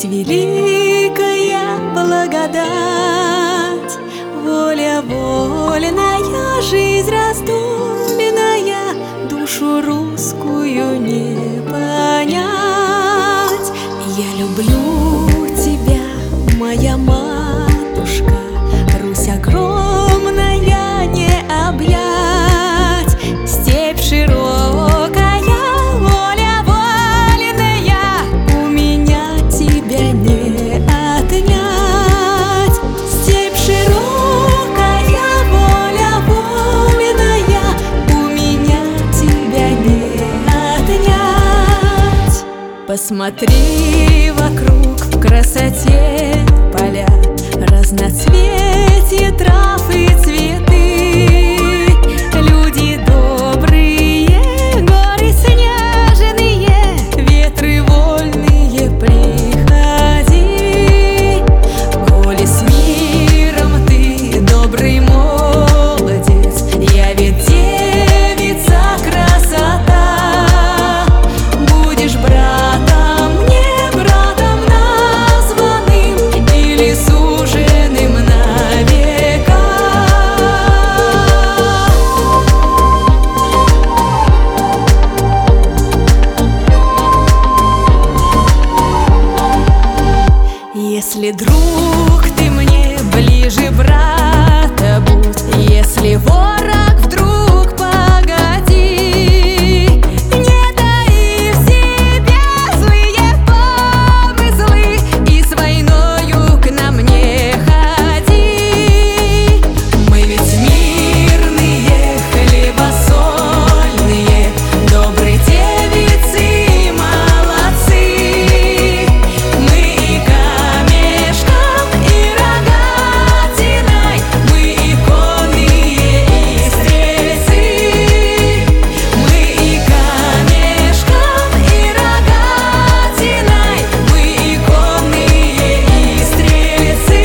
Русь великая, благодать, воля вольная, жизнь раздольная, душу русскую не понять. Я люблю тебя, моя матушка, Русь огромная не объять, степь широкая, воля вольная, у меня тебя не отнять. Степь широкая, воля вольная, у меня тебя не отнять. Посмотри вокруг, в красоте поля, разноцветие трав и цветы. Люди добрые, горы снежные, ветры вольные, приходи. Коли с миром ты, добрый молодец, я ведь девица красота. Будешь братом мне, братом названным, или суженым на века. Если друг ты мне, ближе брата будь, если ворог вдруг, погоди, не таи в себе злые помыслы и с войною к нам не ходи. Мы ведь мирные, хлебосольные, добрые девицы и молодцы. Мы и камешком, и рогатиной, мы иконные и стрельцы. Мы и камешком, и рогатиной, мы иконные и стрельцы.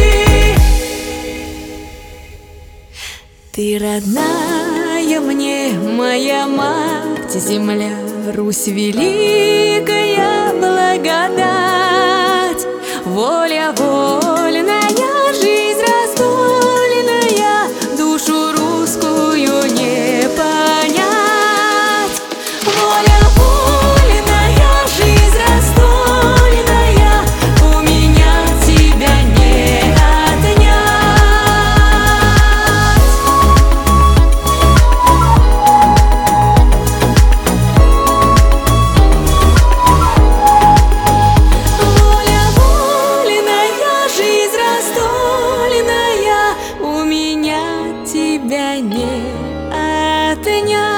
Ты родная мне, моя мать земля, Русь великая, благодать, воля вольная, жизнь раздольная, душу русскую не понять. Воля вольная, жизнь раздольная, у меня тебя не отнять. Воля вольная, жизнь раздольная, у меня тебя не отнять.